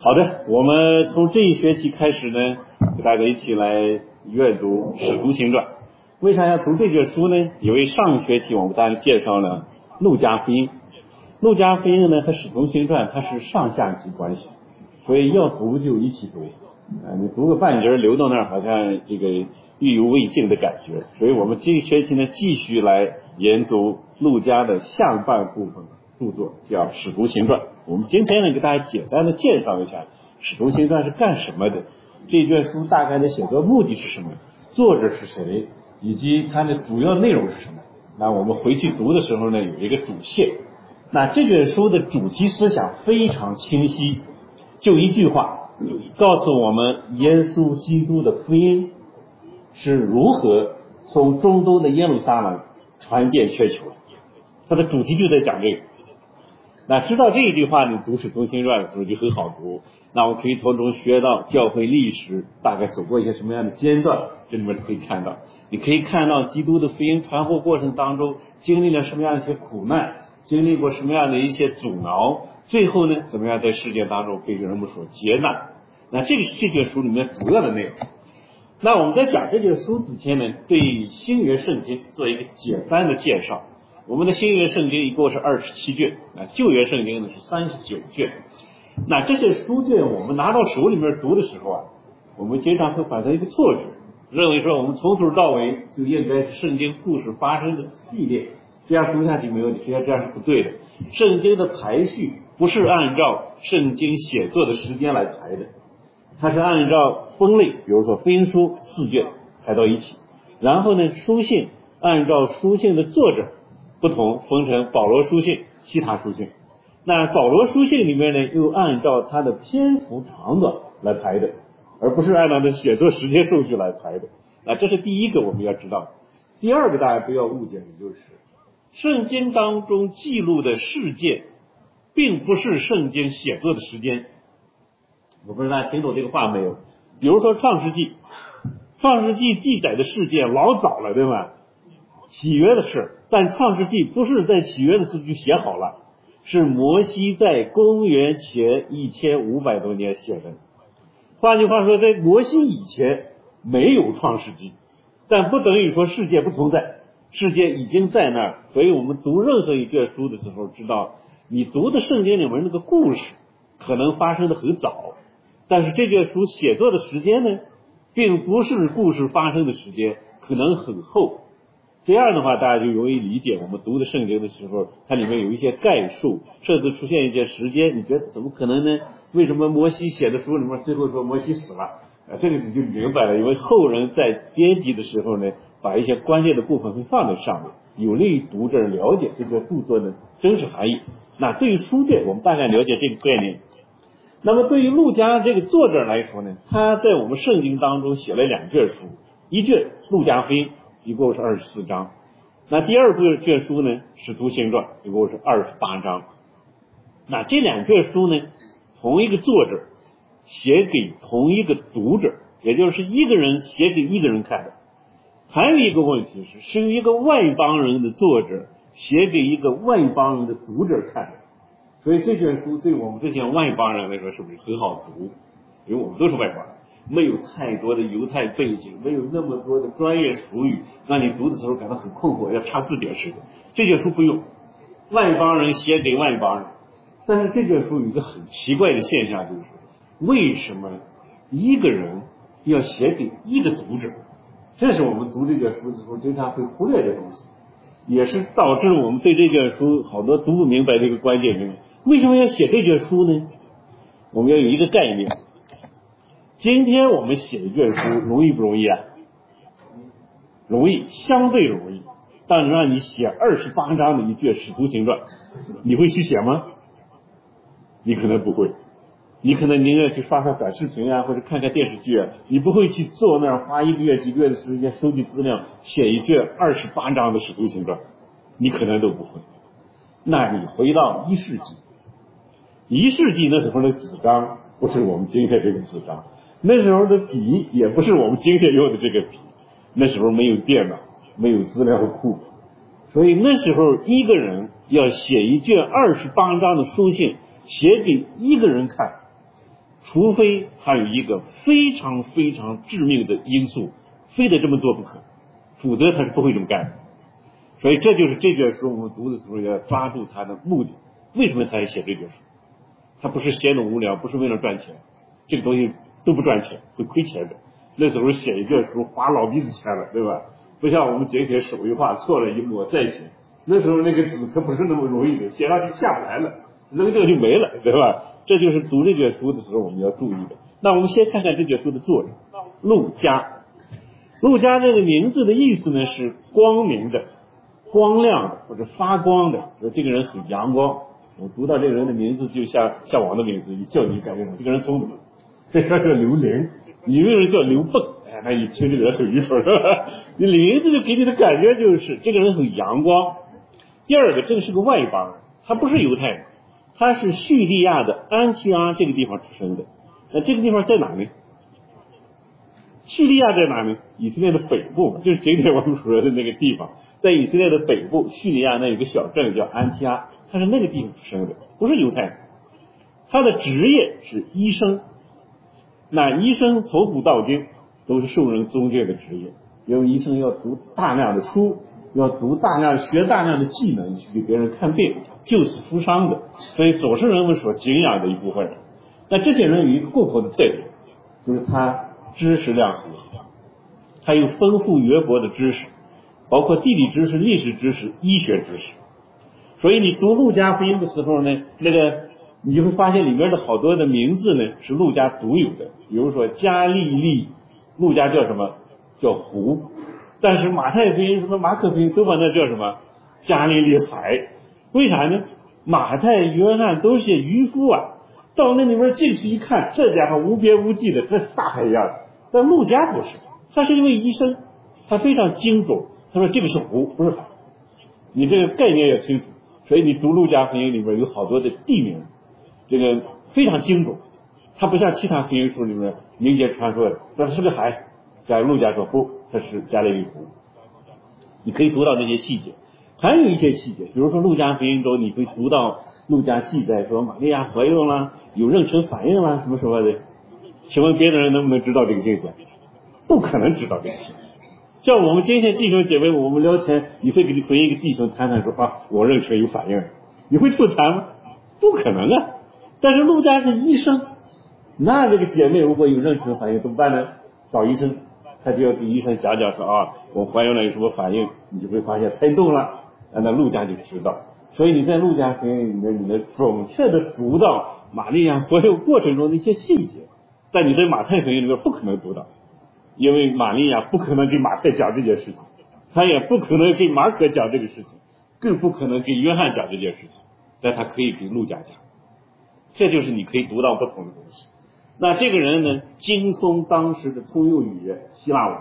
好的，我们从这一学期开始呢，给大家一起来阅读《使徒行传》。为啥要读这卷书呢？因为上学期我们大家介绍了路加福音，路加福音呢和《使徒行传》它是上下级关系，所以要读就一起读。你读个半截留到那儿，好像这个意犹未尽的感觉。所以我们这一学期呢，继续来研读路加的下半部分著作，叫《使徒行传》。我们今天呢，给大家简单的介绍一下《使徒行传》是干什么的，这卷书大概的写作目的是什么，作者是谁，以及它的主要内容是什么。那我们回去读的时候呢，有一个主线。那这卷书的主题思想非常清晰，就一句话，告诉我们耶稣基督的福音是如何从中东的耶路撒冷传遍全球。它的主题就在讲这个。那知道这一句话，你读《使徒行传》的时候就很好读。那我们可以从中学到教会历史大概走过一些什么样的阶段，这里面可以看到，你可以看到基督的福音传播过程当中经历了什么样的一些苦难，经历过什么样的一些阻挠，最后呢怎么样在世界当中被人们所接纳。那这个是这卷书里面主要的内容。那我们在讲这卷书之前呢，对新约圣经做一个简单的介绍。我们的新约圣经一共是27卷，旧约圣经呢是39卷。那这些书卷我们拿到手里面读的时候啊，我们经常会产生一个错觉，认为说我们从头到尾就应该是圣经故事发生的序列，这样读下去没问题。实际上这样是不对的。圣经的排序不是按照圣经写作的时间来排的，它是按照分类，比如说福音书4卷排到一起，然后呢书信按照书信的作者不同分成保罗书信、其他书信。那保罗书信里面呢，又按照它的篇幅长短来排的，而不是按照它写作时间顺序来排的。这是第一个我们要知道的。第二个大家不要误解的就是，圣经当中记录的事件并不是圣经写作的时间。我不知道大家听懂这个话没有？比如说创世纪记载的事件老早了，对吧？启约的事，但创世纪不是在启约的时候就写好了，是摩西在公元前1500多年写的。换句话说，在摩西以前没有创世纪，但不等于说世界不存在，世界已经在那儿。所以我们读任何一卷书的时候，知道你读的圣经里面那个故事可能发生的很早，但是这卷书写作的时间呢，并不是故事发生的时间，可能很后。这样的话大家就容易理解，我们读的圣经的时候，它里面有一些概述，甚至出现一些时间，你觉得怎么可能呢？为什么摩西写的书里面最后说摩西死了？这个你就明白了，因为后人在编辑的时候呢，把一些关键的部分会放在上面，有利于读者了解这个著作的真实含义。那对于书卷，我们大概了解这个概念。那么对于路加这个作者来说呢，他在我们圣经当中写了2卷书，一卷路加福音一共是24章，那第二卷书呢使徒行传一共是28章。那这2卷书呢，同一个作者写给同一个读者，也就是一个人写给一个人看的。还有一个问题是一个外邦人的作者写给一个外邦人的读者看的。所以这卷书对我们这些外邦人来说是不是很好读？因为我们都是外邦人，没有太多的犹太背景，没有那么多的专业术语，让你读的时候感到很困惑，要查字典似的。这卷书不用，外邦人写给外邦人。但是这卷书有一个很奇怪的现象，就是为什么一个人要写给一个读者？这是我们读这卷书的时候经常会忽略的东西，也是导致我们对这卷书好多读不明白的一个关键原因。为什么要写这卷书呢？我们要有一个概念。今天我们写一卷书容易不容易啊？容易，相对容易。但是让你写28章的一卷使徒行传，你会去写吗？你可能不会，你可能宁愿去刷刷短视频啊，或者看看电视剧啊，你不会去坐那儿花1个月几个月的时间收集资料写一卷28章的使徒行传，你可能都不会。那你回到1世纪那时候的纸张不是我们今天这个纸张，那时候的笔也不是我们今天用的这个笔，那时候没有电脑，没有资料库，所以那时候一个人要写一卷28章的书信写给一个人看， 除非他有一个非常非常致命的因素，非得这么做不可，否则他是不会这么干的。所以这就是这卷书我们读的时候要抓住他的目的。为什么他要写这卷书？他不是闲得无聊，不是为了赚钱，这个东西都不赚钱，会亏钱的。那时候写一卷书花老鼻子钱了，对吧？不像我们今天手一画，错了一抹再写。那时候那个纸可不是那么容易的，写上去下不来了，扔掉就没了，对吧？这就是读这卷书的时候我们要注意的。那我们先看看这卷书的作者陆家。陆家这个名字的意思呢是光明的、光亮的或者发光的，说这个人很阳光。我读到这个人的名字就像我的名字，一叫你感觉这个人聪明，这个叫刘伶，你有人叫刘蹦，哎，那一听这个人很愚蠢，是吧？你名字就给你的感觉就是这个人很阳光。第二个，这个是个外邦人，他不是犹太人，他是叙利亚的安提阿这个地方出生的。那这个地方在哪呢？叙利亚在哪呢？以色列的北部，就是今天我们说的那个地方，在以色列的北部，叙利亚那有个小镇叫安提阿，他是那个地方出生的，不是犹太人。他的职业是医生，那医生从古到今都是受人尊敬的职业，因为医生要读大量的书，要学大量的技能去给别人看病，救死扶伤的，所以总是人们所敬仰的一部分人。那这些人有一个共同的特点，就是他知识量很高，他有丰富渊博的知识，包括地理知识、历史知识、医学知识。所以你读路加福音的时候呢，你就会发现里面的好多的名字呢是路加独有的，比如说加利利，路加叫什么？叫湖。但是马太福音什么马可福音都把那叫什么？加利利海。为啥呢？马太、约翰都写渔夫啊，到那里面进去一看，这家伙无边无际的，这是大海一样的。但路加不是，他是一位医生，他非常精准。他说这个是湖，不是海，你这个概念要清楚。所以你读路加福音里面有好多的地名，这个非常精准，它不像其他福音书里面民间传说的，这是个海，在路加说不，它是加利利湖。你可以读到这些细节，还有一些细节，比如说路加福音中你会读到路加记载说玛利亚怀孕啦，有妊娠反应啦，什么的。请问别的人能不能知道这个信息？不可能知道这个信息。像我们今天弟兄姐妹，我们聊天，你会和一个弟兄谈谈说我妊娠有反应，你会吐痰吗？不可能啊！但是路加是医生，那这个姐妹如果有妊娠反应怎么办呢？找医生，他就要给医生讲说我怀孕了有什么反应，你就会发现胎动了，那路加就知道。所以你在路加福音里面，你能准确的读到玛利亚怀孕过程中的一些细节，但你在马太福音里面不可能读到。因为玛利亚不可能给马太讲这件事情，他也不可能给马可讲这个事情，更不可能给约翰讲这件事情，但他可以给路加讲。这就是你可以读到不同的东西。那这个人呢，精通当时的通用语言希腊文。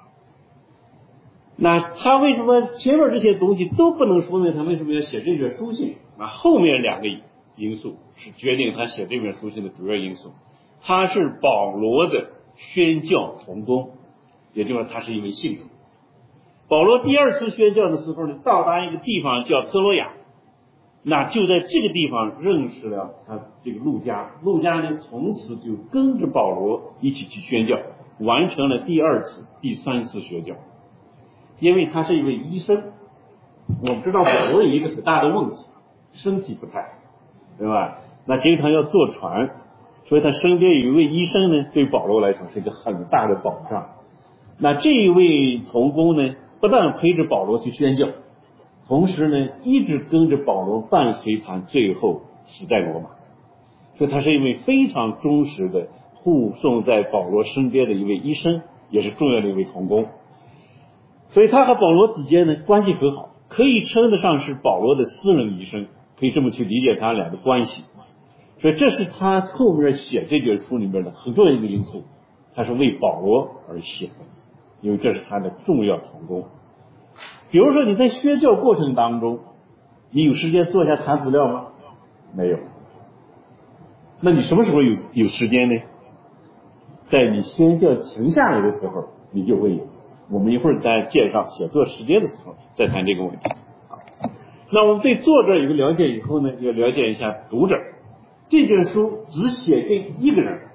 那他为什么前面这些东西都不能说明他为什么要写这卷书信？那后面两个因素是决定他写这本书信的主要因素。他是保罗的宣教同工，也就是说他是一位信徒。保罗第二次宣教的时候呢，到达一个地方叫特罗亚，那就在这个地方认识了他这个路加。路加呢，从此就跟着保罗一起去宣教，完成了第二次、第三次宣教。因为他是一位医生，我们知道保罗有一个很大的问题，身体不太好，对吧？那经常要坐船，所以他身边有一位医生呢，对保罗来说是一个很大的保障。那这一位同工呢，不但陪着保罗去宣教，同时呢，一直跟着保罗，伴随他最后死在罗马。所以他是一位非常忠实的护送在保罗身边的一位医生，也是重要的一位同工。所以他和保罗之间呢关系很好，可以称得上是保罗的私人医生，可以这么去理解他俩的关系。所以这是他后面写这卷书里面的很重要一个因素，他是为保罗而写的，因为这是他的重要同工。比如说你在宣教过程当中，你有时间坐下查资料吗？没有。那你什么时候有时间呢？在你宣教停下来的时候，你就会有。我们一会儿在介绍写作时间的时候再谈这个问题。那我们对作者有个了解以后呢，要了解一下读者。这卷书只写给一个人，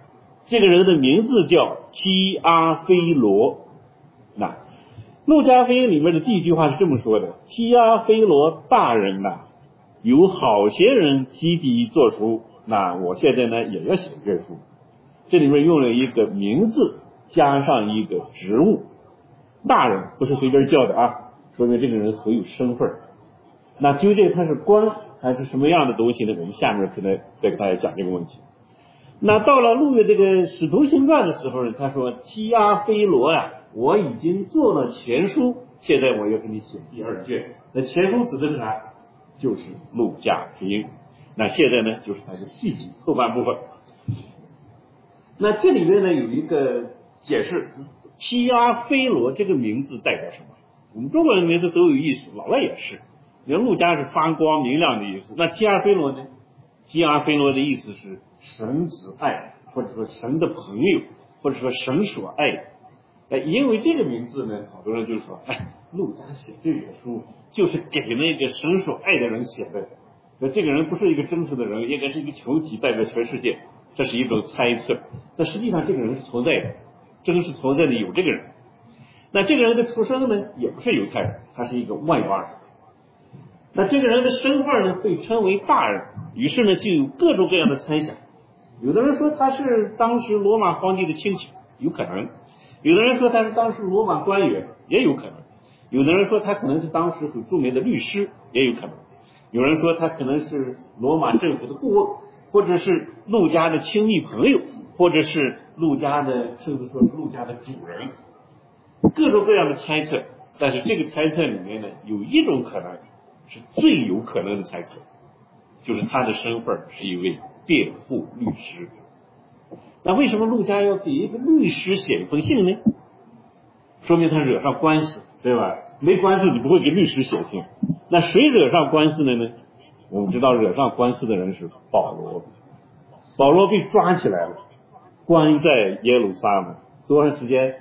这个人的名字叫基阿非罗。那路加福音里面的第一句话是这么说的：基阿非罗大人呐，有好些人提笔作书，那我现在呢也要写这书。这里面用了一个名字加上一个职务，大人不是随便叫的啊，说明这个人很有身份。那究竟他是官还是什么样的东西呢？我们下面可能再给大家讲这个问题。那到了路的这个使徒行传的时候呢，他说基阿非罗呀，我已经做了前书，现在我要给你写第二卷。那前书指的是啥？就是路加福音。那现在呢，就是它的续集后半部分。那这里面呢有一个解释，基阿非罗这个名字代表什么？我们中国人名字都有意思，老外也是。你看路加是发光明亮的意思，那基阿非罗呢？基阿非罗的意思是神之爱，或者说神的朋友，或者说神所爱的。因为这个名字呢，好多人就说，路加写这本书就是给那个神所爱的人写的。那这个人不是一个真实的人，应该是一个球体代表全世界，这是一种猜测。但实际上这个人是存在的，真实存在的有这个人。那这个人的出生呢，也不是犹太人，他是一个外邦人。那这个人的身份呢，被称为大人，于是呢，就有各种各样的猜想。有的人说他是当时罗马皇帝的亲戚，有可能；有的人说他是当时罗马官员，也有可能；有的人说他可能是当时很著名的律师，也有可能；有人说他可能是罗马政府的顾问，或者是路加的亲密朋友，或者是路加的，甚至说是路加的主人，各种各样的猜测。但是这个猜测里面呢，有一种可能是最有可能的猜测，就是他的身份是一位辩护律师。那为什么路加要给一个律师写一封信呢？说明他惹上官司，对吧？没官司你不会给律师写信。那谁惹上官司的呢？我们知道惹上官司的人是保罗。保罗被抓起来了，关在耶路撒冷多长时间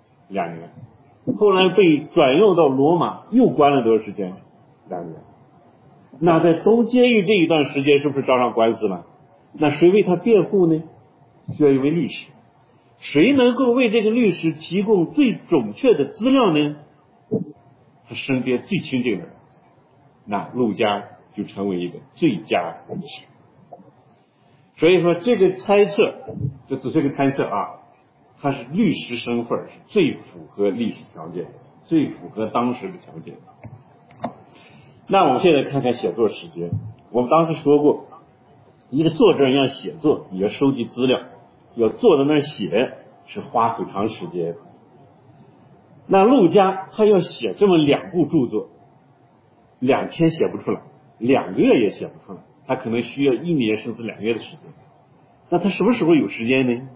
？2年。后来被转用到罗马，又关了多长时间？2年。那在东监狱这一段时间是不是招上官司了？那谁为他辩护呢？需要一位律师。谁能够为这个律师提供最准确的资料呢？他身边最亲近的人，那路加就成为一个最佳律师。所以说这个猜测，这只是个猜测啊，他是律师身份是最符合历史条件，最符合当时的条件。那我们现在看看写作时间。我们当时说过，一个作者要写作，你要收集资料，要坐在那儿写，是花很长时间。那路加他要写这么2部著作，2天写不出来，2个月也写不出来，他可能需要1年甚至2个月的时间。那他什么时候有时间呢？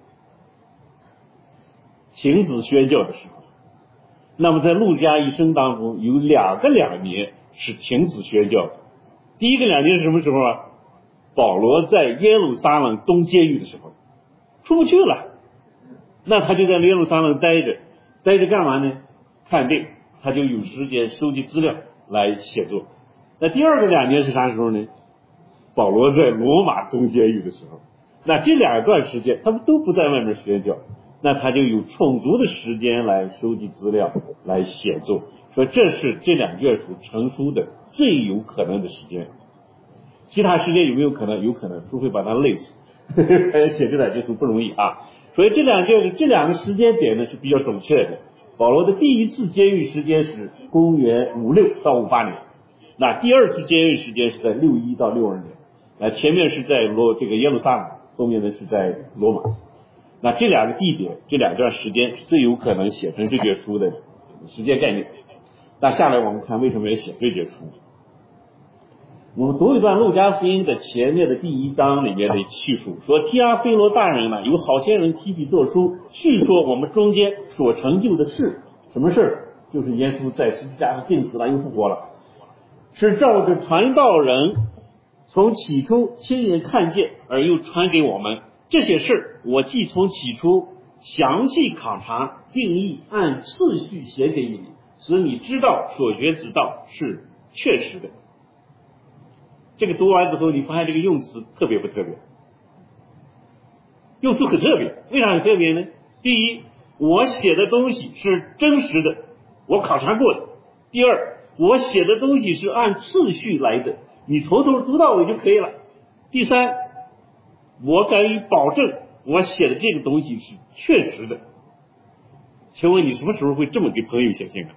停止宣教的时候。那么在路加一生当中有2年是停止宣教的。第一个2年是什么时候啊？保罗在耶路撒冷东监狱的时候，出不去了，那他就在耶路撒冷待着干嘛呢？看病，他就有时间收集资料来写作。那第二个2年是啥时候呢？保罗在罗马东监狱的时候。那这2段时间他们都不在外面宣教，那他就有充足的时间来收集资料来写作。说这是这2卷书成书的最有可能的时间。其他时间有没有可能？有可能，除非把他累死。写这2卷书不容易啊。所以这2个时间点呢是比较准确的。保罗的第一次监狱时间是公元56到58年，那第二次监狱时间是在61到62年。那前面是在这个耶路撒冷，后面呢是在罗马。那这2个地点，这2段时间是最有可能写成这卷书的时间概念。那下来我们看为什么要写这卷书。我们读一段路加福音的前面的第1章里面的叙述，说提阿非罗大人呢，有好些人提笔作书，叙说我们中间所成就的事。什么事？就是耶稣在十字架上钉死了又复活了，是照着传道人从起初亲眼看见而又传给我们。这些事我既从起初详细考察定义，按次序写给你，使你知道所学之道是确实的。这个读完之后，你发现这个用词特别不特别？ 用处很特别。为啥很特别呢？第一，我写的东西是真实的，我考察过的；第二，我写的东西是按次序来的，你从头读到尾就可以了；第三，我敢于保证我写的这个东西是确实的。请问你什么时候会这么给朋友写信啊？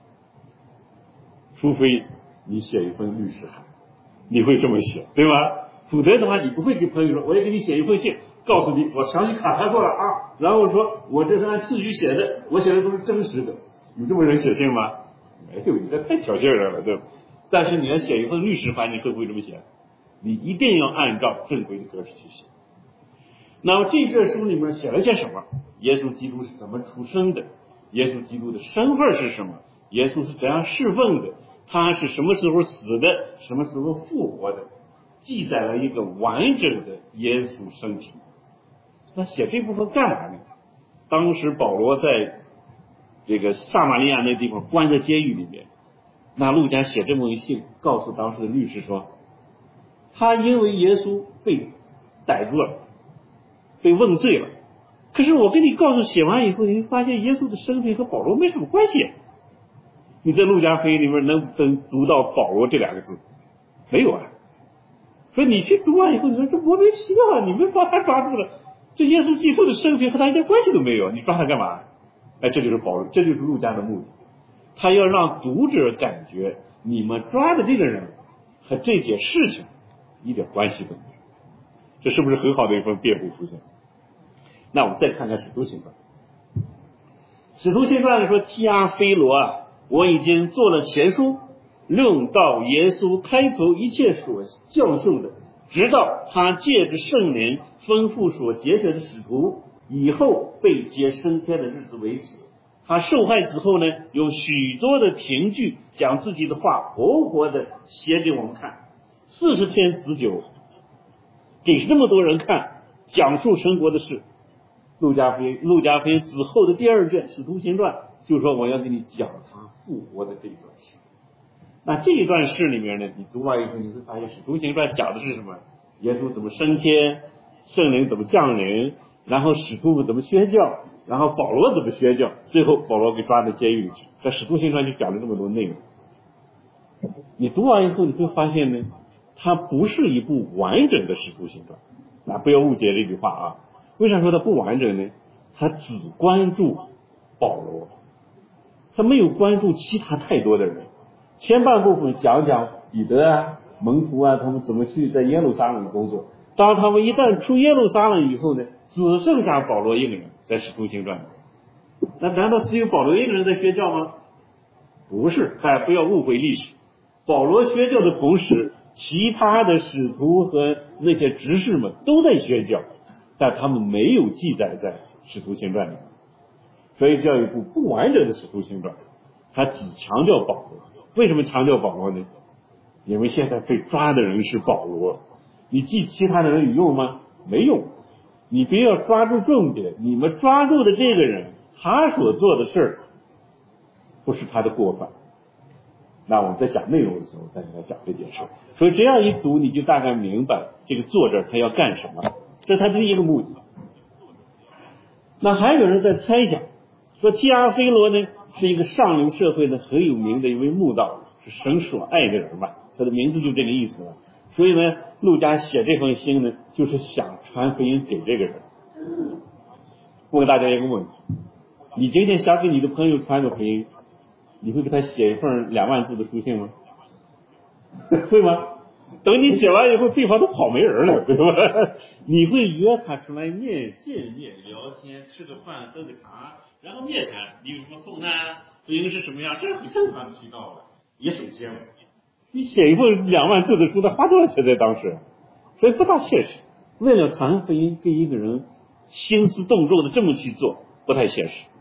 除非你写一份律师函，你会这么写，对吧？否则的话，你不会给朋友说，我要给你写一封信，告诉你我详细考察过了啊，然后说我这是按次序写的，我写的都是真实的。有这么人写信吗？没有，你这太挑衅人了，对吧？但是你要写一份律师函，你会不会这么写？你一定要按照正规的格式去写。那么这卷书里面写了些什么？耶稣基督是怎么出生的？耶稣基督的身份是什么？耶稣是怎样侍奉的？他是什么时候死的？什么时候复活的？记载了一个完整的耶稣生平。那写这部分干嘛呢？当时保罗在这个撒玛利亚那地方关在监狱里面，那路加写这么一信，告诉当时的律师说，他因为耶稣被逮住了，被问罪了。可是我跟你告诉，写完以后，你会发现耶稣的生平和保罗没什么关系。你在路加福音里面能不能读到保罗这两个字？没有啊。所以你去读完以后，你说这莫名其妙啊，你们把他抓住了，这耶稣基督的生平和他一点关系都没有，你抓他干嘛？哎，这就是保罗，这就是路加的目的，他要让读者感觉你们抓的这个人和这件事情一点关系都没有。这是不是很好的一份辩护出现？那我们再看看使徒行传。使徒行传说，提阿非罗啊，我已经做了前书，论到耶稣开头一切所教授的，直到他借着圣灵吩咐所节选的使徒以后被接升天的日子为止。他受害之后呢，有许多的凭据将自己的话活活的写给我们看，40天之久，给这么多人看，讲述神国的事。路加福音之后的第2卷使徒行传就说，我要给你讲他复活的这一段事。那这一段事里面呢，你读完以后，你会发现使徒行传讲的是什么？耶稣怎么升天，圣灵怎么降临，然后使徒们怎么宣教，然后保罗怎么宣教，最后保罗给抓到监狱里去。在使徒行传就讲了这么多内容。你读完以后，你会发现呢，它不是一部完整的使徒行传。那不要误解这句话啊。为啥说它不完整呢？他只关注保罗，他没有关注其他太多的人。前半部分讲讲彼得啊、门徒啊，他们怎么去在耶路撒冷工作。当他们一旦出耶路撒冷以后呢，只剩下保罗一个人在使徒行传。那难道只有保罗一个人在宣教吗？不是，大家不要误会历史。保罗宣教的同时，其他的使徒和那些执事们都在宣教，但他们没有记载在使徒行传里面，所以叫一部不完整的使徒行传。他只强调保罗。为什么强调保罗呢？因为现在被抓的人是保罗，你记其他的人有用吗？没用。你别要抓住重点，你们抓住的这个人，他所做的事儿不是他的过犯。那我们在讲内容的时候再给他讲这件事。所以这样一读，你就大概明白这个作者他要干什么，这是他第一个目的。那还有人在猜想说，提阿非罗呢是一个上流社会的很有名的一位慕道，是神所爱的人嘛，他的名字就这个意思了。所以呢，路加写这封信呢，就是想传福音给这个人。问大家一个问题，你今天想给你的朋友传个福音，你会给他写一份2万字的书信吗？会吗？等你写完以后，对方都跑没人了，对吧？你会约他出来见面聊天，吃个饭喝个茶，然后面谈你有什么困难，福音是什么样，这是很正常的渠道了，也省钱了。你写一份2万字的书，他花多少钱在当时？所以不大现实。为了传福音，跟一个人兴师动众的这么去做，不太现实。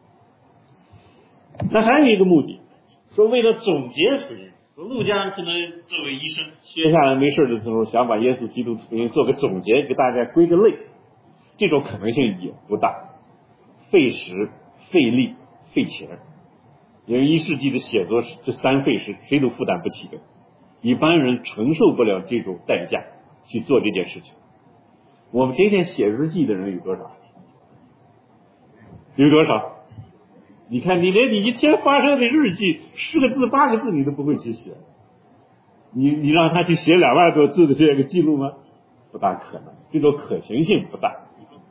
那还有一个目的，说为了总结福音，说路加可能作为医生，歇下来没事的时候，想把耶稣基督福音做个总结，给大家归个类，这种可能性也不大，费时、费力、费钱。因为1世纪的写作，这3费是谁都负担不起的，一般人承受不了这种代价去做这件事情。 我们今天写日记的人有多少？有多少？你看，你连你一天发生的日记10个字8个字你都不会去写，你让他去写2万多字的这样一个记录吗？不大可能，这种可行性不大。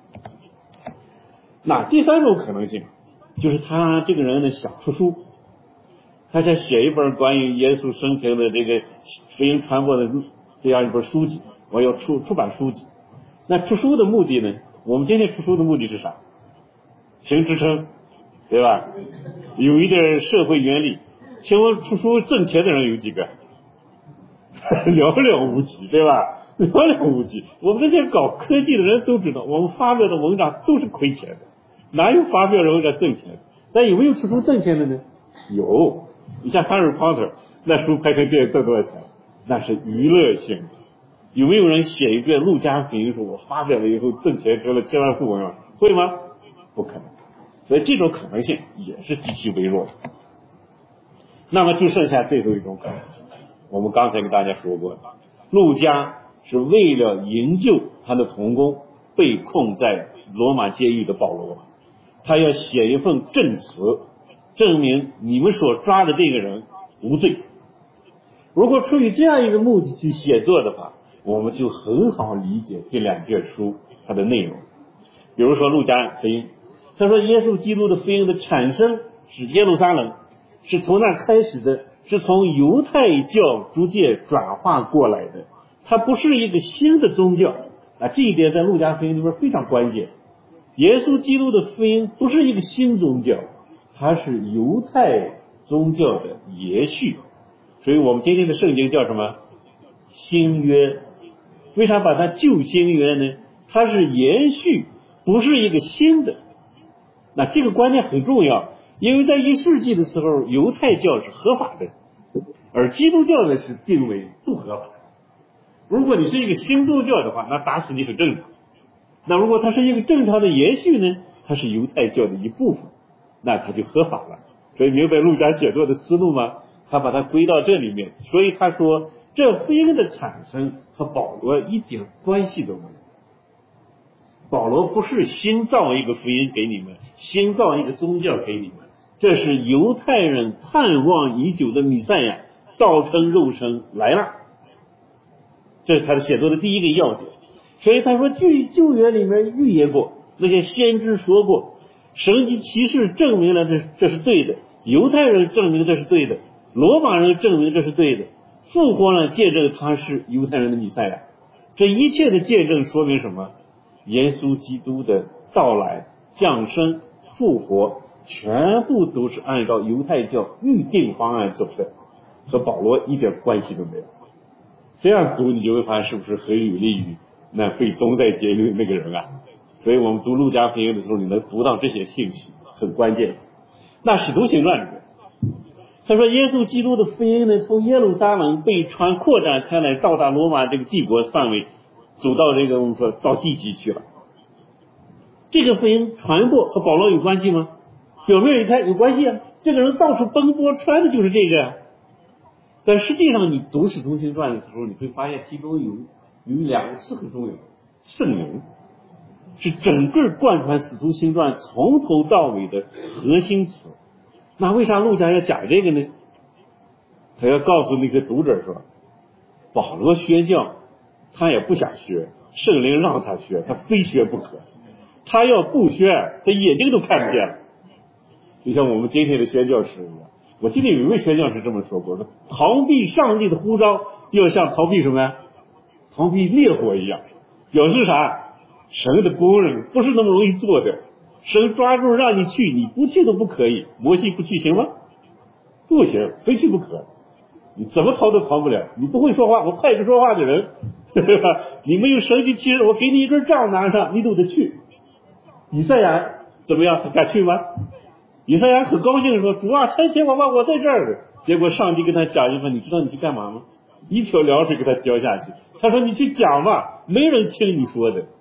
那第3种可能性就是他这个人呢想出书，他想写一本关于耶稣生平的这个福音传播的这样一本书籍，我要出版书籍。那出书的目的呢，我们今天出书的目的是啥？行支撑，对吧？有一点社会原理。请问出书挣钱的人有几个？寥寥无几，对吧？寥寥无几。我们这些搞科技的人都知道，我们发表的文章都是亏钱的，哪有发表文章挣钱的？但有没有出书挣钱的呢？有。你像 Harry Potter 那书拍成电影挣多少钱？那是娱乐性的。有没有人写一遍路加福音书，我发表了以后挣钱成了千万富翁啊？会吗？不可能。所以这种可能性也是极其微弱的。那么就剩下最后一种可能性，我们刚才跟大家说过，路加是为了营救他的同工被控在罗马监狱的保罗，他要写一份证词，证明你们所抓的这个人无罪。如果出于这样一个目的去写作的话，我们就很好理解这2卷书它的内容。比如说路加福音，他说耶稣基督的福音的产生是耶路撒冷，是从那开始的，是从犹太教逐渐转化过来的，它不是一个新的宗教啊，这一点在路加福音里面非常关键。耶稣基督的福音不是一个新宗教，它是犹太宗教的延续。所以我们今天的圣经叫什么？新约。为啥把它旧新约呢？它是延续，不是一个新的。那这个观念很重要，因为在1世纪的时候，犹太教是合法的，而基督教呢是定为不合法的。如果你是一个新宗教的话，那打死你很正常。那如果它是一个正常的延续呢，它是犹太教的一部分，那它就合法了。所以明白路加写作的思路吗？他把它归到这里面，所以他说这福音的产生和保罗一点关系都没有。保罗不是新造一个福音给你们，新造一个宗教给你们，这是犹太人盼望已久的弥赛亚道成肉身来了，这是他的写作的第一个要点。所以他说旧约里面预言过，那些先知说过，神迹奇事证明了这是对的，犹太人证明这是对的，罗马人证明这是对的，复活呢见证他是犹太人的弥赛亚。这一切的见证说明什么？耶稣基督的到来、降生、复活，全部都是按照犹太教预定方案走的，和保罗一点关系都没有。这样读你就会发现是不是很有利于那被东在监狱那个人啊？所以我们读路加福音的时候，你能读到这些信息，很关键。那使徒行传里面他说耶稣基督的福音呢，从耶路撒冷被扩展开来，到达罗马这个帝国范围，走到这个我们说到地极去了。这个福音传播和保罗有关系吗？表面一看有关系啊，这个人到处奔波穿的就是这个啊。但实际上你读使徒行传的时候，你会发现其中有2个词很重要，圣灵是整个贯穿使徒行传从头到尾的核心词。那为啥路加要讲这个呢？他要告诉那些读者说，保罗宣教他也不想学，圣灵让他学，他非学不可。他要不学，他眼睛都看不见了。就像我们今天的宣教师一样，我记得有一位宣教师这么说过，说逃避上帝的呼召要像逃避什么呀？逃避烈火一样。表示啥？神的工人不是那么容易做的，神抓住让你去，你不去都不可以。摩西不去行吗？不行，非去不可。你怎么逃都逃不了。你不会说话，我派个说话的人，对吧？你没有神迹奇事，我给你一根杖拿上，你都得去。以赛亚怎么样？他敢去吗？以赛亚很高兴说，主啊，差遣我吧，我在这儿。结果上帝跟他讲一番，你知道你去干嘛吗？一条凉水给他浇下去。他说你去讲吧，没人听你说的。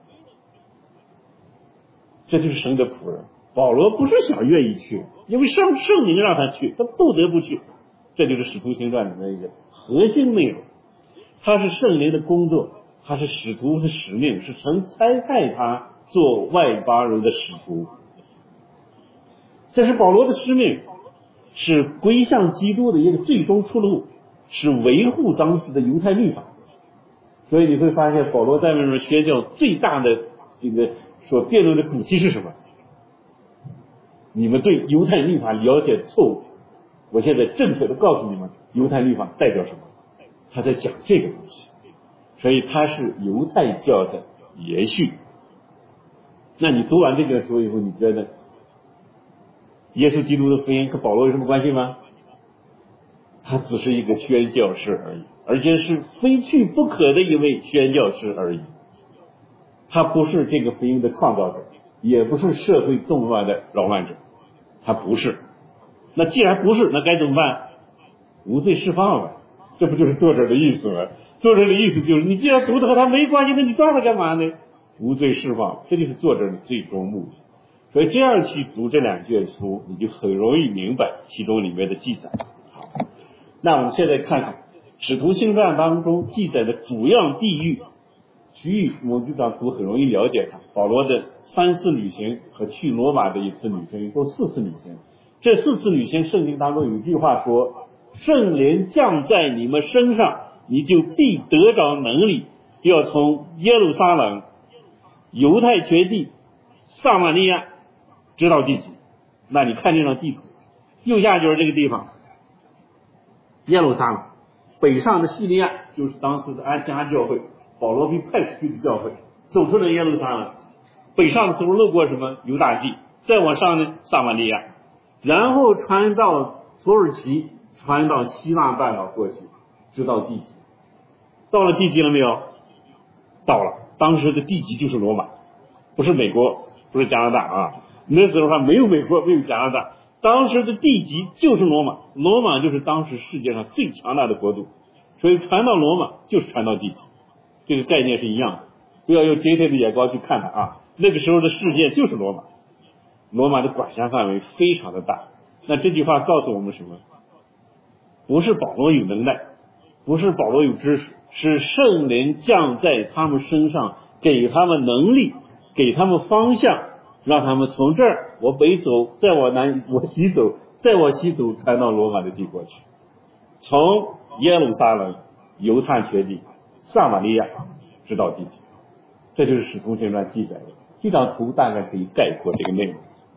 这就是神的仆人。保罗不是想愿意去，因为圣灵让他去，他不得不去。这就是使徒行传里面一个核心内容，它是圣灵的工作， 他是使徒是使命，是神差派他做外邦人的使徒。这是保罗的使命，是归向基督的一个最终出路，是维护当时的犹太律法。所以你会发现保罗在外面宣教最大的这个所辩论的主题是什么？你们对犹太律法了解错误，我现在正确的告诉你们犹太律法代表什么。他在讲这个东西，所以他是犹太教的延续。那你读完这个书以后，你觉得耶稣基督的福音和保罗有什么关系吗？他只是一个宣教士而已，而且是非去不可的一位宣教士而已。他不是这个福音的创造者，也不是社会动乱的扰乱者，他不是。那既然不是，那该怎么办？无罪释放了，这不就是作者的意思吗？作者的意思就是，你既然读的和他没关系，那你抓他干嘛呢？无罪释放，这就是作者的最终目的。所以这样去读这两卷书，你就很容易明白其中里面的记载。好，那我们现在看看《使徒行传》当中记载的主要地域区域，我们就这样读很容易了解它。保罗的3次旅行和去罗马的1次旅行，一共4次旅行。这4次旅行，圣经当中有一句话说：圣灵降在你们身上，你就必得着能力，要从耶路撒冷、犹太全地、撒玛利亚直到地极。那你看这张地图，右下就是这个地方，耶路撒冷，北上的叙利亚就是当时的安提阿教会，保罗被派出去的教会，走出了耶路撒冷，北上的时候路过什么犹大地，再往上呢撒玛利亚，然后传到土耳其，传到希腊半岛过去，直到地极。到了地极了没有？到了。当时的地极就是罗马，不是美国，不是加拿大啊。那时候还没有美国，没有加拿大，当时的地极就是罗马，罗马就是当时世界上最强大的国度，所以传到罗马就是传到地极，这个概念是一样的。不要用今天的眼光去看它啊，那个时候的世界就是罗马，罗马的管辖范围非常的大。那这句话告诉我们什么？不是保罗有能耐，不是保罗有知识，是圣灵降在他们身上，给他们能力，给他们方向，让他们从这儿我北走，再往南我西走，再往西走，传到罗马的帝国去，从耶路撒冷、犹太全地、撒玛利亚直到地极。这就是使徒行传记载的。这张图大概可以概括这个内容。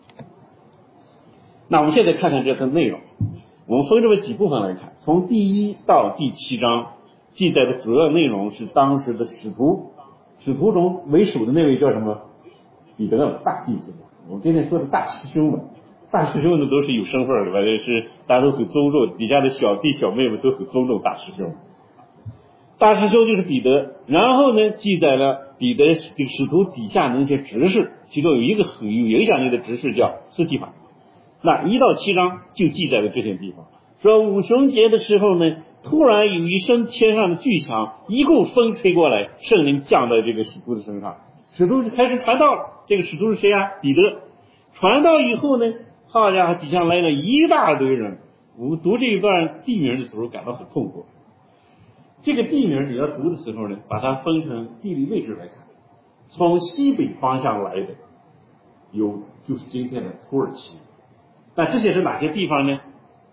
那我们现在看看这份内容，我们分这么几部分来看。从第1到第7章记载的主要内容是当时的使徒中为首的那位叫什么？彼得，大弟子。我们今天说的大师兄们，大师兄呢都是有身份的，反正是大家都很尊重，底下的小弟小妹们都很尊重大师兄。大师兄就是彼得。然后呢，记载了彼得这个使徒底下的那些执事，其中有一个很有影响力的执事叫司提反。那1到7章就记载了这些地方。说五旬节的时候呢，突然有一声天上的巨响，一股风吹过来，圣灵降在这个使徒的身上，使徒就开始传道了。这个使徒是谁啊？彼得。传道以后呢，好家伙，底下来了一大堆人。我们读这一段地名的时候感到很痛苦。这个地名你要读的时候呢，把它分成地理位置来看。从西北方向来的有就是今天的土耳其。那这些是哪些地方呢？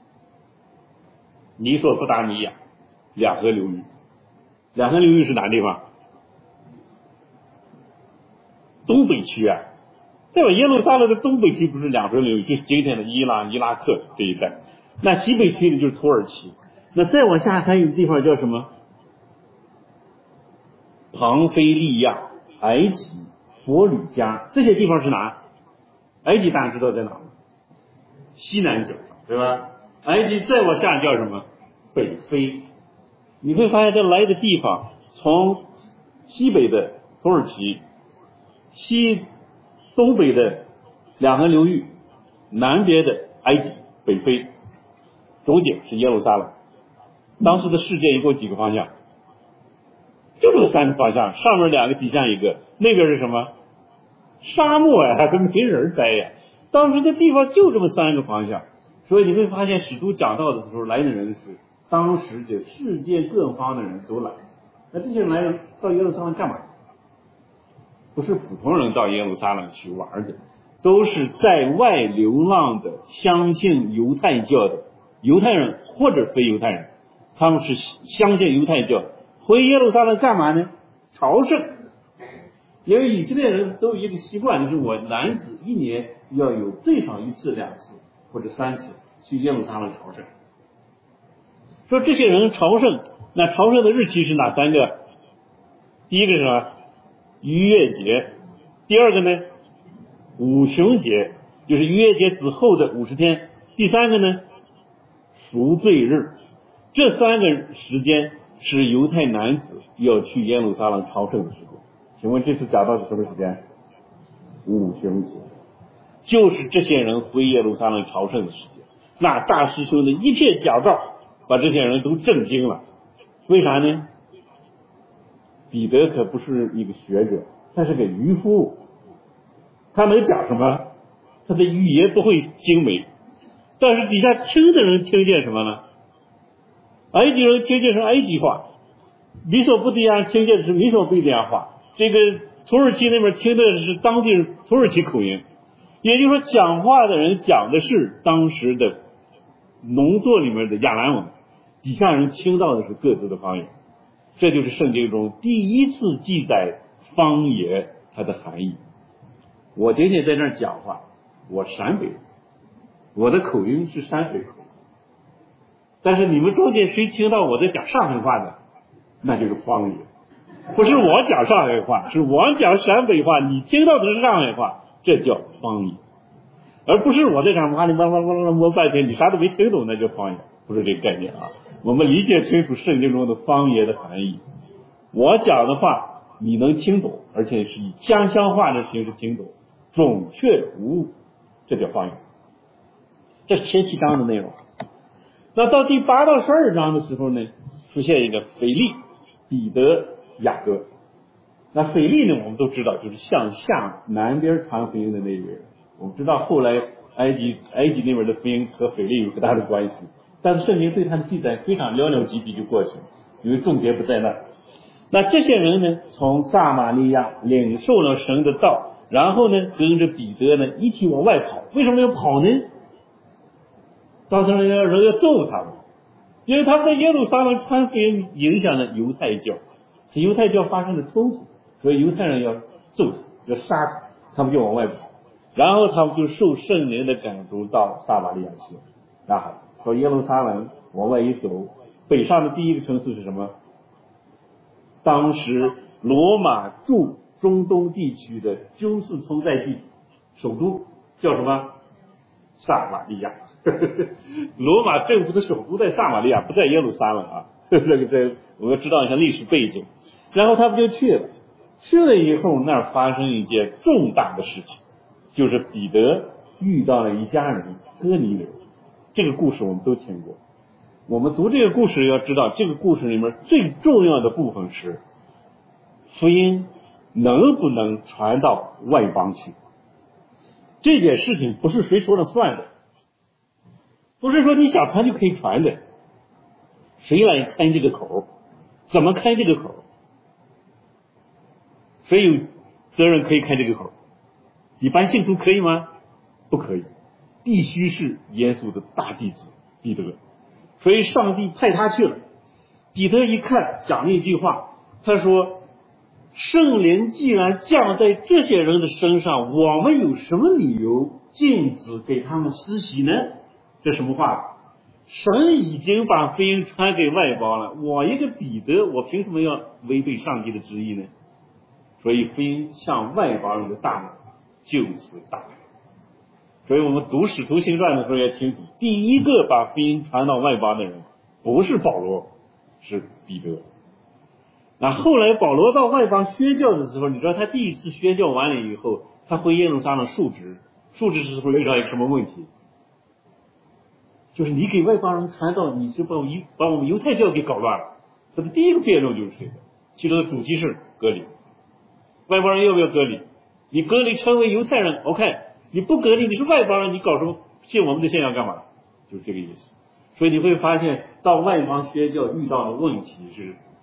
尼索不达尼亚、两河流域。两河流域是哪地方？东北区啊，对吧？耶路撒冷的东北区不是两河流域，就是今天的伊朗、伊拉克这一带。那西北区呢就是土耳其。那再往下还有地方叫什么？庞菲利亚、埃及、佛吕加，这些地方是哪？埃及大家知道在哪？西南角上，对吧？埃及再往下叫什么？北非。你会发现这来的地方，从西北的土耳其，东北的两河流域，南边的埃及、北非，中间是耶路撒冷。当时的世界一共几个方向？就这个3个方向，上面2个，底下1个。那边是什么？沙漠呀，还没人待呀。当时的地方就这么3个方向，所以你会发现使徒讲道的时候来的人是当时的世界各方的人都来。 那这些人来到耶路撒冷干嘛？不是普通人到耶路撒冷去玩的，都是在外流浪的相信犹太教的犹太人或者非犹太人，他们是相信犹太教，回耶路撒冷干嘛呢？朝圣。因为以色列人都有一个习惯，就是我男子一年要有最少1次、2次或者3次去耶路撒冷朝圣。说这些人朝圣，那朝圣的日期是哪3个？第一个是什么？逾越节。第二个呢？五旬节，就是逾越节之后的50天。第3个呢？赎罪日。这3个时间是犹太男子要去耶路撒冷朝圣的时间。请问这次讲到是什么时间？五旬节，就是这些人回耶路撒冷朝圣的时间。那大师兄的一片讲道，把这些人都震惊了。为啥呢？彼得可不是一个学者，他是个渔夫，他能讲什么？他的语言不会精美，但是底下听的人听见什么呢？埃及人听见是埃及话，米索不提亚听见的是米索不提亚话，这个土耳其那边听的是当地土耳其口音，也就是说讲话的人讲的是当时的农作里面的亚兰文，底下人听到的是各自的方言。这就是圣经中第一次记载方言它的含义。我今天在这儿讲话，我陕北，我的口音是山北口音，但是你们中间谁听到我在讲上海话呢？那就是方言。不是我讲上海话，是我讲陕北话，你听到的是上海话，这叫方言。而不是我在讲话里摸半天你啥都没听懂，那叫方言，不是这个概念啊。我们理解清楚圣经中的方言的含义。我讲的话你能听懂，而且是以家乡话的形式听懂，准确无误，这叫方言。这是前7章的内容。那到第8到12章的时候呢，出现一个腓利、彼得、雅各。那腓利呢，我们都知道就是向下南边传福音的那个人。我们知道后来埃及那边的福音和腓利有很大的关系，但是圣经对他的记载非常寥寥几笔就过去了，因为重点不在那。那这些人呢，从撒玛利亚领受了神的道，然后呢跟着彼得呢一起往外跑。为什么要跑呢？当时人要揍他们，因为他们在耶路撒冷传福音影响了犹太教，犹太教发生了冲突，所以犹太人要揍他，要杀他，他们就往外跑。然后他们就受圣灵的感动到撒玛利亚去，然后到耶路撒冷往外一走，北上的第一个城市是什么？当时罗马驻中东地区的军事从在地，首都叫什么？撒玛利亚。罗马政府的首都在撒玛利亚，不在耶路撒冷啊。这个我们知道一下历史背景。然后他们就去了，去了以后那儿发生一件重大的事情，就是彼得遇到了一家人哥尼流。这个故事我们都听过。我们读这个故事要知道，这个故事里面最重要的部分是福音能不能传到外邦去。这件事情不是谁说了算的，不是说你想传就可以传的。谁来开这个口？怎么开这个口？谁有责任可以开这个口？一般信徒可以吗？不可以，必须是耶稣的大弟子彼得。所以上帝派他去了。彼得一看讲了一句话，他说圣灵既然降在这些人的身上，我们有什么理由禁止给他们施洗呢？这什么话？神已经把福音传给外邦了，我一个彼得，我凭什么要违背上帝的旨意呢？所以福音向外邦人的大门就是大门。所以我们读使徒行传的时候要清楚，第一个把福音传到外邦的人不是保罗，是彼得。那后来保罗到外邦宣教的时候，你知道他第一次宣教完了以后，他回耶路撒冷述职时候遇到一个什么问题？就是你给外邦人传道，你就把我们犹太教给搞乱了。他的第一个辩论就是这个，其中的主题是割礼。外邦人要不要割礼？你割礼成为犹太人 OK， 你不割礼你是外邦人，你搞什么信我们的信仰干嘛？就是这个意思。所以你会发现到外邦宣教遇到的问题是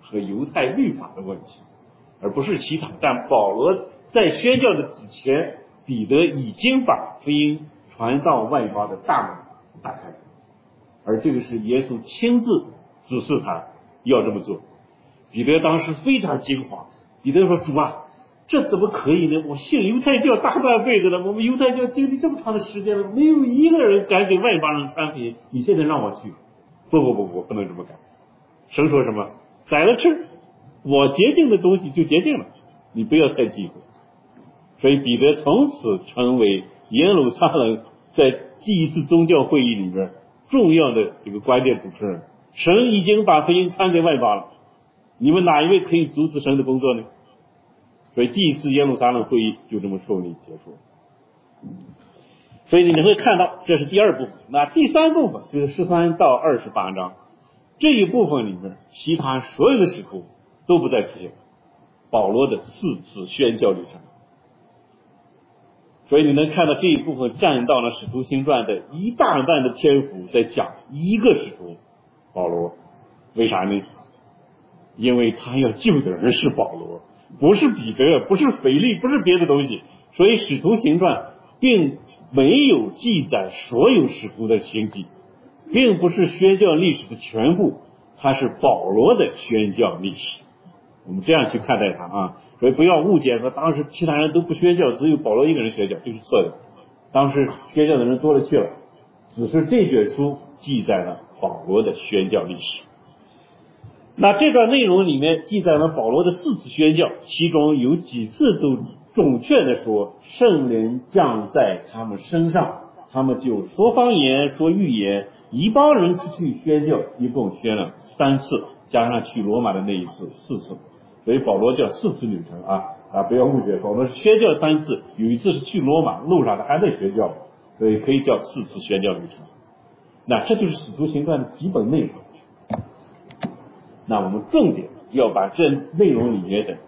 和犹太律法的问题，而不是其他。但保罗在宣教的之前，彼得已经把福音传到外邦的大门打开，而这个是耶稣亲自指示他要这么做。彼得当时非常惊慌，彼得说：“主啊，这怎么可以呢？我信犹太教大半辈子了，我们犹太教经历这么长的时间了，没有一个人敢给外邦人传福音，你现在让我去？不能这么干。神说什么？宰了吃，我洁净的东西就洁净了，你不要太忌讳。”所以彼得从此成为耶路撒冷在第一次宗教会议里面重要的这个关键主持人。神已经把福音传给外邦了，你们哪一位可以阻止神的工作呢？所以第一次耶路撒冷会议就这么顺利结束。所以你会看到这是第二部分。那第三部分就是13到28章，这一部分里面其他所有的使徒都不再出现，保罗的4次宣教旅程。所以你能看到这一部分占到了使徒行传的一大半的篇幅，在讲一个使徒保罗。为啥呢？因为他要救的人是保罗，不是彼得，不是腓力，不是别的东西。所以使徒行传并没有记载所有使徒的行迹，并不是宣教历史的全部，它是保罗的宣教历史。我们这样去看待它啊，所以不要误解说当时其他人都不宣教，只有保罗一个人宣教，这是错的。当时宣教的人多了去了，只是这卷书记载了保罗的宣教历史。那这段内容里面记载了保罗的4次宣教，其中有几次都准确的说圣灵降在他们身上，他们就说方言说预言，一帮人出去宣教，一共宣了3次，加上去罗马的那一次4次，所以保罗叫4次旅程啊，不要误解，保罗是宣教3次，有一次是去罗马，路上他还在宣教，所以可以叫4次宣教旅程。那这就是使徒行传的基本内容。那我们重点要把这内容里面的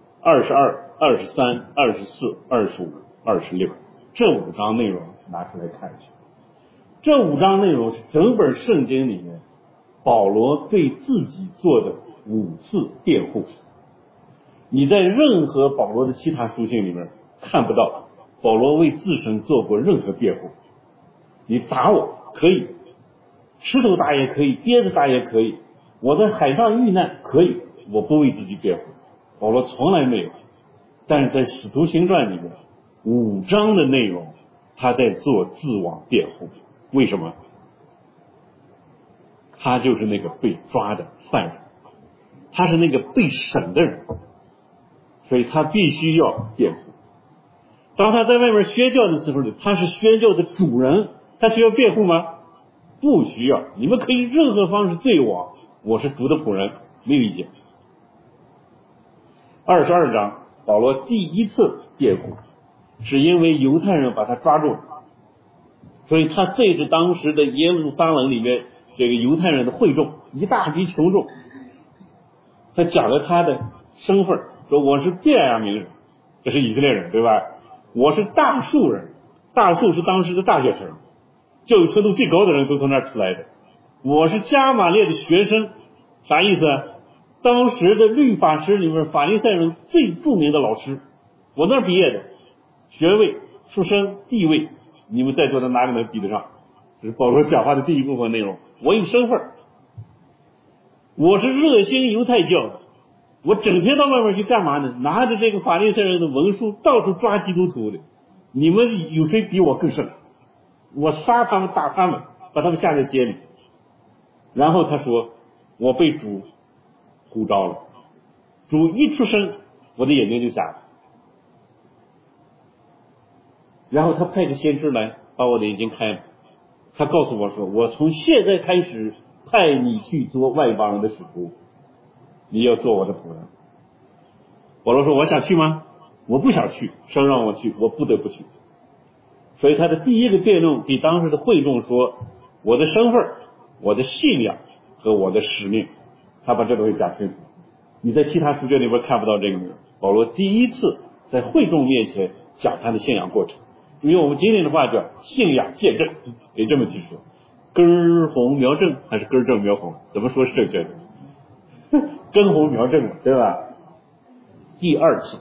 22、23、24、25、26这5章内容拿出来看一下。这5章内容是整本圣经里面保罗对自己做的5次辩护。你在任何保罗的其他书信里面看不到保罗为自身做过任何辩护。你打我可以，石头打也可以，鞭子打也可以，我在海上遇难可以，我不为自己辩护，保罗从来没有。但是在使徒行传里面5章的内容他在做自我辩护。为什么？他就是那个被抓的犯人，他是那个被审的人，所以他必须要辩护。当他在外面宣教的时候，他是宣教的主人，他需要辩护吗？不需要。你们可以任何方式对我，我是主的仆人，没有意见。22章保罗第一次辩护，是因为犹太人把他抓住了，所以他对着当时的耶路撒冷里面这个犹太人的会众，一大批群众，他讲了他的身份，说我是便雅悯人，这是以色列人对吧？我是大数人，大数是当时的大学生，教育程度最高的人都从那儿出来的。我是加玛列的学生，啥意思啊？当时的律法师里面法利赛人最著名的老师，我那儿毕业的，学位、出身、地位，你们在座的哪里能比得上？这是保罗讲话的第一部分内容。我有身份，我是热心犹太教的，我整天到外面去干嘛呢？拿着这个法利赛人的文书到处抓基督徒的，你们有谁比我更甚？我杀他们打他们，把他们下在监里。然后他说我被主呼召了，主一出生我的眼睛就瞎了，然后他派个先知来把我的眼睛开了，他告诉我说我从现在开始派你去做外邦人的使徒，你要做我的仆人。保罗说我想去吗？我不想去，神让我去，我不得不去。所以他的第一个辩论给当时的会众说我的身份、我的信仰和我的使命，他把这东西讲清楚。你在其他书卷里边看不到这个内容。保罗第一次在会众面前讲他的信仰过程，因为我们今天的话叫信仰见证，可以这么去说，根红苗正还是根正苗红，怎么说是正确的？ 根红苗正了，对吧？第二次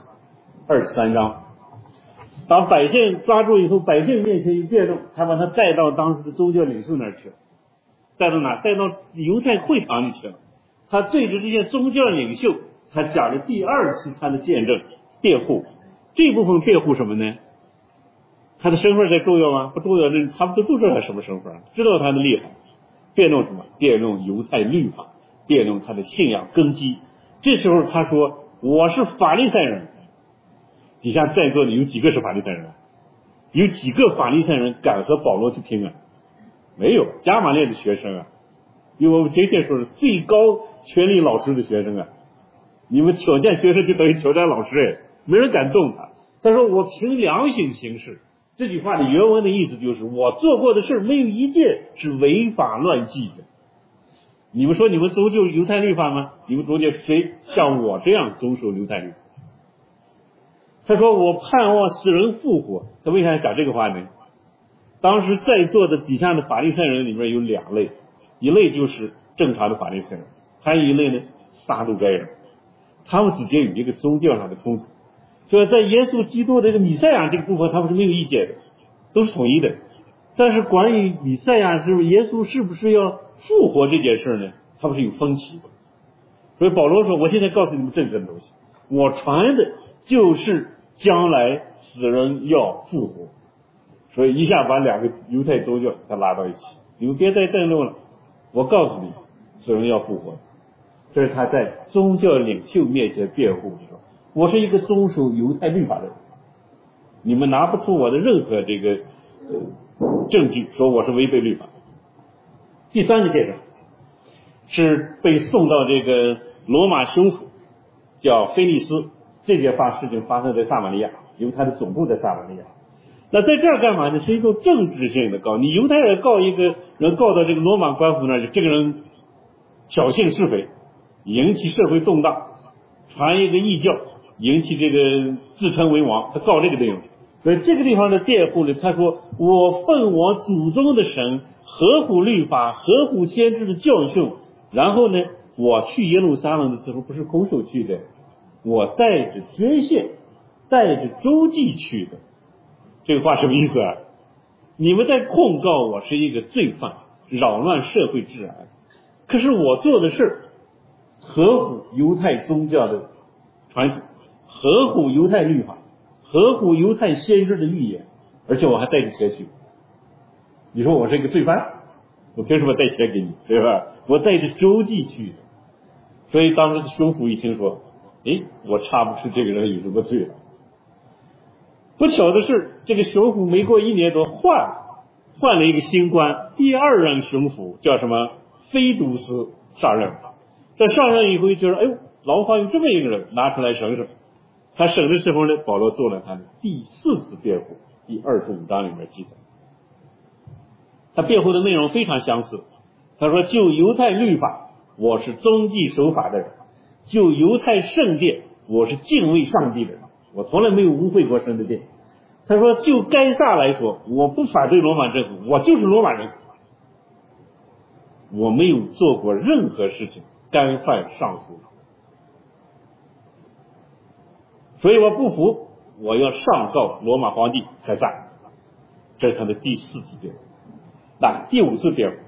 23章，当百姓抓住以后，百姓面前一变动，他把他带到当时的宗教领袖那儿去了，带到哪？带到犹太会堂里去了。他对着这些宗教领袖，他讲了第二次他的见证辩护。这部分辩护什么呢？他的身份在重要吗？不重要，他们都不知道他什么身份，知道他的厉害。辩论什么？辩论犹太律法，辩论他的信仰根基。这时候他说：“我是法利赛人。”底下在座的有几个是法利赛人？有几个法利赛人敢和保罗去听啊？没有，加马列的学生啊，因为我们今天说是最高权力老师的学生啊，你们挑战学生就等于挑战老师哎，没人敢动他。他说：“我凭良心行事。”这句话的原文的意思就是我做过的事没有一件是违法乱纪的。你们说你们遵守犹太律法吗？你们中间谁像我这样遵守犹太律法？他说我盼望死人复活。他为啥要讲这个话呢？当时在座的底下的法利赛人里面有两类，一类就是正常的法利赛人，还有一类呢撒都该人。他们之间有一个宗教上的冲突，所以在耶稣基督的这个弥赛亚这个部分他们是没有意见的，都是统一的。但是关于弥赛亚是耶稣是不是要复活这件事呢，他们是有分歧的。所以保罗说，我现在告诉你们真正的东西，我传的就是将来死人要复活。所以一下把两个犹太宗教他拉到一起，你们别再争论了，我告诉你死人要复活。这是他在宗教领袖面前辩护的时候，我是一个遵守犹太律法的人，你们拿不出我的任何这个证据说我是违背律法。第三个见证是被送到这个罗马巡抚叫菲利斯，这件事情发生在撒玛利亚，因为他的总部在撒玛利亚。那在这儿干嘛呢？是一种政治性的告，你犹太人告一个人告到这个罗马官府那儿去，这个人挑衅是非，引起社会动荡，传一个异教，引起这个自称为王，他告这个内容。所以这个地方的辩护呢，他说我奉我祖宗的神，合乎律法，合乎先知的教训，然后呢我去耶路撒冷的时候不是空手去的，我带着捐献，带着周记去的。这个话什么意思啊？你们在控告我是一个罪犯，扰乱社会治安，可是我做的事合乎犹太宗教的传统，合乎犹太律法，合乎犹太先知的预言，而且我还带着钱去。你说我是一个罪犯，我凭什么带钱给你，对吧？我带着周记去的。所以当时的巡抚一听说，我查不出这个人有什么罪了。不巧的是，这个巡抚没过1年多换了一个新官，第二任巡抚叫什么菲杜斯上任。在上任以后就说，牢房有这么一个人，拿出来审审。他审的时候呢，保罗做了他的第4次辩护，第25章里面记载。他辩护的内容非常相似。他说，就犹太律法，我是遵纪守法的人；就犹太圣殿，我是敬畏上帝的人。我从来没有污秽过神的殿。他说就该撒来说，我不反对罗马政府，我就是罗马人，我没有做过任何事情干犯上诉，所以我不服，我要上告罗马皇帝凯撒。这是他的第4次辩护。那第5次辩护，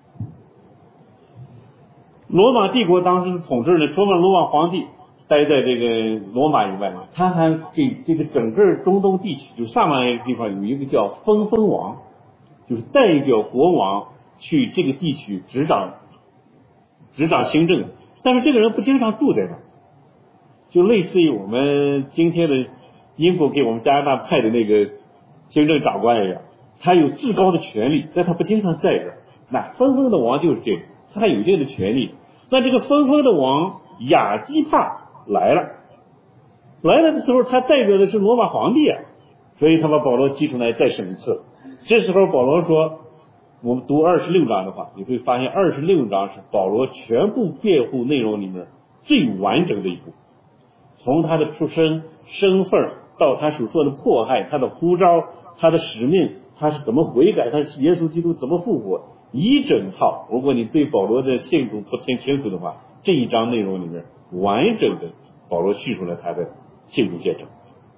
罗马帝国当时的统治呢，除了罗马皇帝待在这个罗马以外，他还给这个整个中东地区，就撒玛利亚地方有一个叫分王，就是代表国王去这个地区执掌行政，但是这个人不经常住在那，就类似于我们今天的英国给我们加拿大派的那个行政长官一样，他有至高的权力，但他不经常在这儿。那分的王就是这个，他还有这样的权力。那这个分的王亚基帕来了的时候，他代表的是罗马皇帝啊，所以他把保罗提出来再审一次。这时候保罗说，我们读26章的话，你会发现26章是保罗全部辩护内容里面最完整的一部，从他的出身、身份到他所做的迫害，他的呼召，他的使命，他是怎么悔改，他是耶稣基督怎么复活，一整套。如果你对保罗的信主不清楚的话， 这一章内容里面完整的保罗叙述了他的信主见证。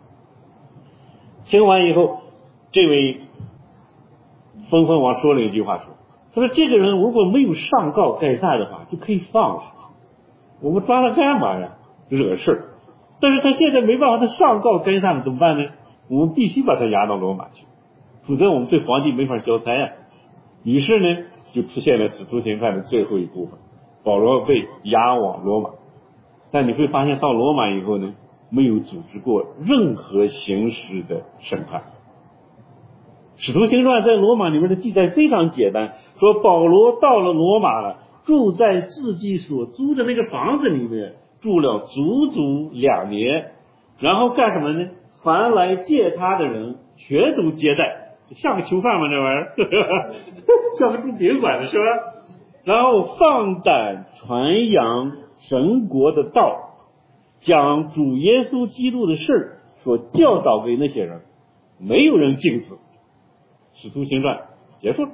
听完以后，这位分封王说了一句话，他说这个人如果没有上告该撒的话就可以放了，我们抓他干嘛呀，惹事儿。但是他现在没办法，他上告该撒了怎么办呢？我们必须把他押到罗马去，否则我们对皇帝没法交差啊。于是呢就出现了使徒行传的最后一部分，保罗被押往罗马。但你会发现到罗马以后呢，没有组织过任何形式的审判。使徒行传在罗马里面的记载非常简单，说保罗到了罗马了，住在自己所租的那个房子里面，住了足足2年，然后干什么呢？凡来见他的人全都接待，像个囚犯吗？这玩意儿像个住宾馆的是吧？然后放胆传扬神国的道，讲主耶稣基督的事，所教导给那些人，没有人禁止。使徒行传结束了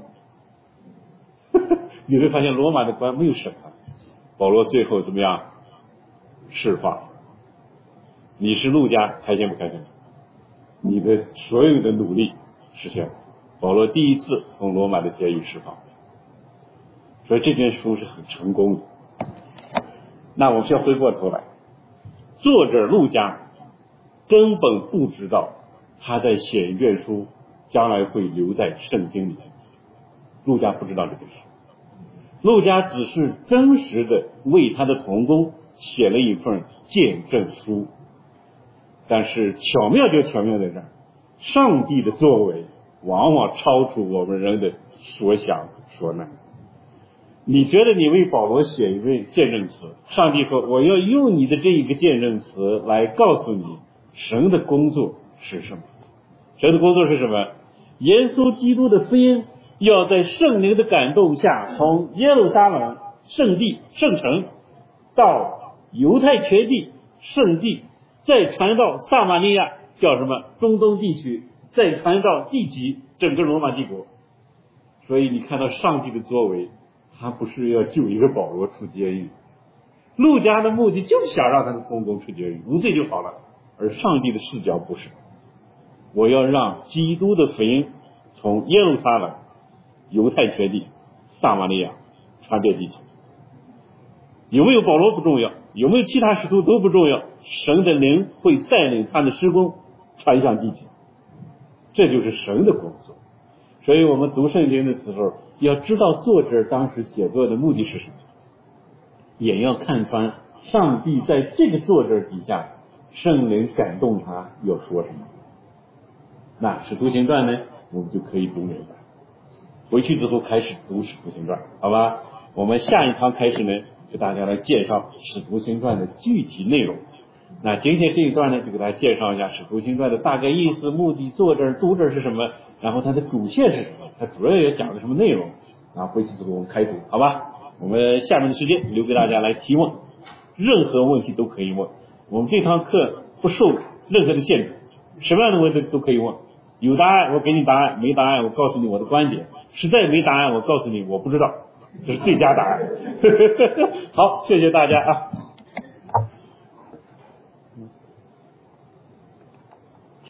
你会发现罗马的官没有审判，保罗最后怎么样？释放。你是路加，开心不开心？你的所有的努力实现了，保罗第一次从罗马的监狱释放，所以这卷书是很成功的。那我们先回过头来，作者路加根本不知道他在写一卷书将来会留在圣经里面，路加不知道这个事，路加只是真实的为他的同工写了一份见证书。但是巧妙就巧妙在这儿，上帝的作为往往超出我们人的所想所能。你觉得你为保罗写一位见证词，上帝说我要用你的这一个见证词来告诉你神的工作是什么。神的工作是什么？耶稣基督的福音要在圣灵的感动下，从耶路撒冷圣地圣城到犹太全地圣地，再传到撒玛利亚，叫什么中东地区，再传到地极整个罗马帝国。所以你看到上帝的作为，他不是要救一个保罗出监狱，路加的目的就是想让他的同工出监狱无罪就好了，而上帝的视角不是，我要让基督的福音从耶路撒冷犹太全地撒玛利亚传遍地球。有没有保罗不重要，有没有其他使徒都不重要，神的灵会带领他的施工传向地球，这就是神的工作。所以我们读圣经的时候要知道作者当时写作的目的是什么，也要看穿上帝在这个作者底下圣灵感动他要说什么。那使徒行传呢，我们就可以读明白。回去之后开始读使徒行传，好吧？我们下一堂开始呢，给大家来介绍使徒行传的具体内容。那今天这一段呢，就给大家介绍一下使徒行传的大概意思、目的、作者、读者是什么，然后它的主线是什么，它主要也讲的什么内容。然后回去之后我们开读，好吧？我们下面的时间留给大家来提问，任何问题都可以问。我们这堂课不受任何的限制，什么样的问题都可以问。有答案我给你答案，没答案我告诉你我的观点，实在没答案我告诉你我不知道，这是最佳答案好，谢谢大家啊。